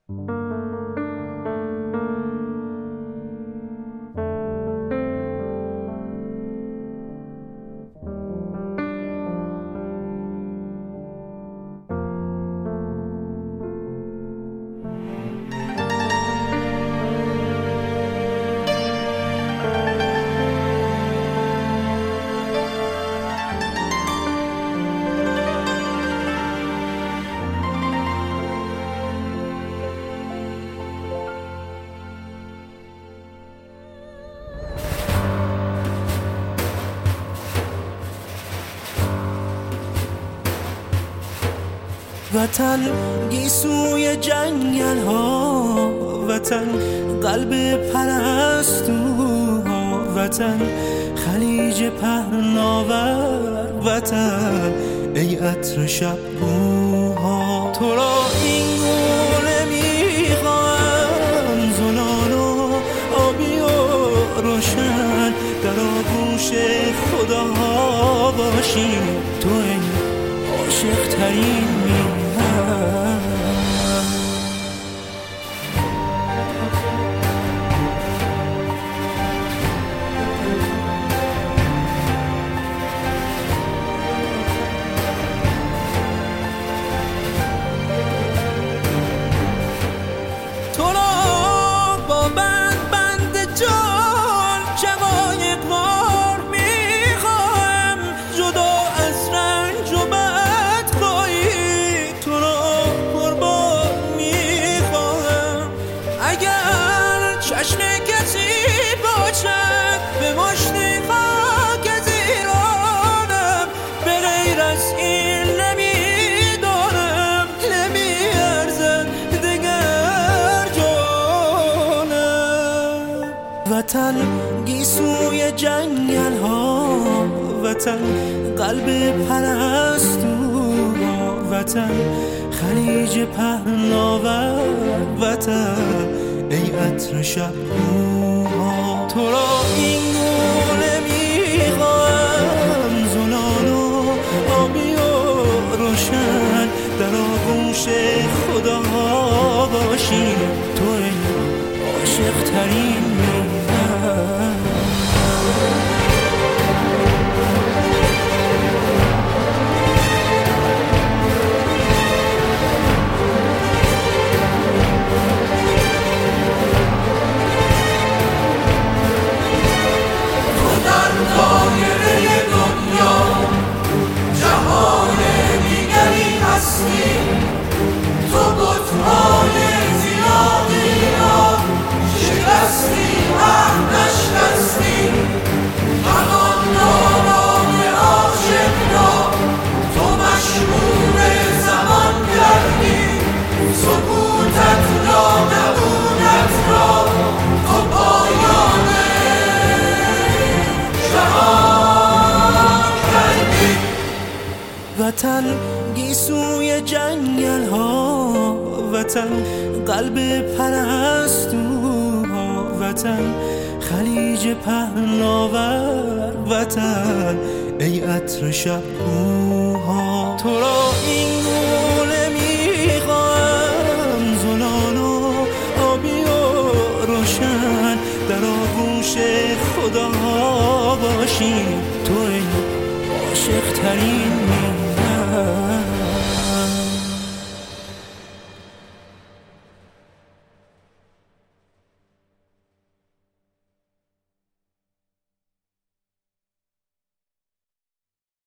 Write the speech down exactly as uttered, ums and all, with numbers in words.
وطن گیسوی جنگل ها، وطن قلب پرستوها، وطن خلیج پهناور، وطن ای عطر شب بوها. تو را این گونه میخواهم زلال و آبی و روشن، در آغوش خدا باشی تو ای عاشق ترین میهن. تو را با بند بند جان شقایق وار میخواهم، جدا از رنج و بدخواهی تو را قربان میخواهم. اگر چشم کسی باشد به مشت خاک زیرانم، به غیر از این نمیدانم نمیارزد دگر جانم. وطن گیسوی جنگل ها، وطن قلب پرستوها، وطن خلیج پهناور، وطن ای عطر شب بوها. تو را این گونه میخواهم زلال و آبی و روشن، در آغوش خدا باشی تو ای عاشق ترین میهن. وطن گیسوی جنگل ها، وطن قلب پرستوها، وطن خلیج پهناور، وطن ای عطر شب بوها. تو را این گونه میخواهم زلال و آبی و روشن، در آغوش خدا باشی تو ای عاشق ترین میهن.